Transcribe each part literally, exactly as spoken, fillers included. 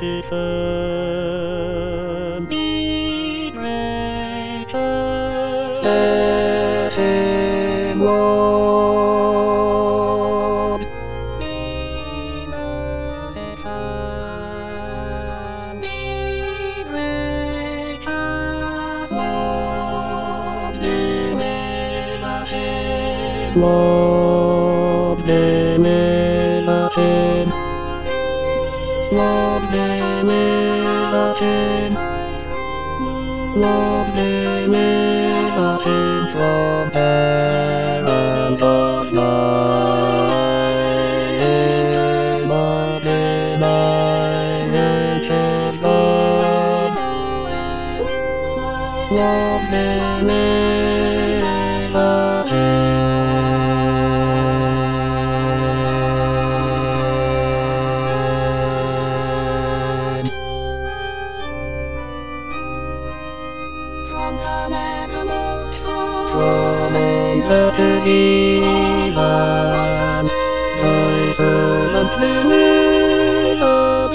Stephen Ward. Slob Demelahin. Slob Demelahin. Slob Demelahin from parents of mine. Slob Demelahin is gone. Slob Demelahin. From Enterprise Land, Iceland, Plymouth,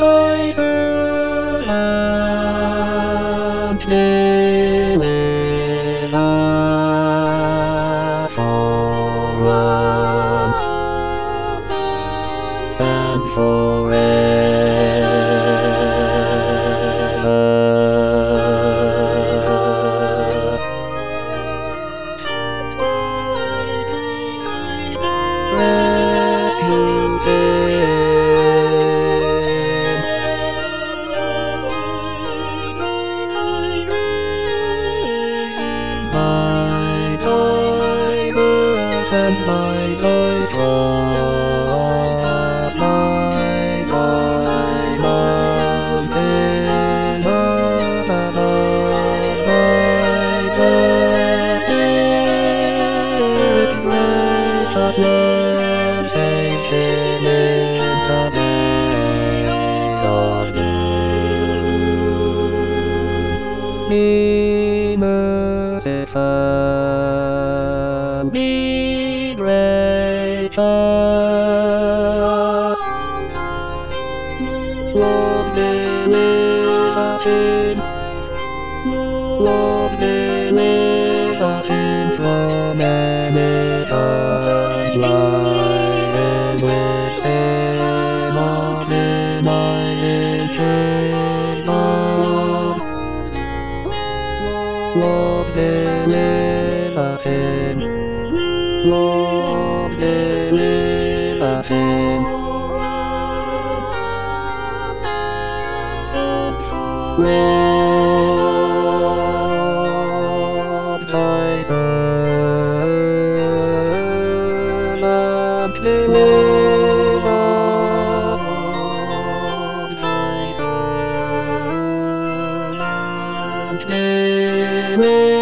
Iceland, Plymouth, forums, and forever. And my toy cross my toy mountain above my precious gracious love sanctioned in the day of doom. Be merciful, be gracious. Slob Demelahin. Slob Demelahin from Emittance line with same of denied chase love. Slob Demelahin. Slob Demelahin. Slob Iceland, Plymouth, Iceland, Plymouth.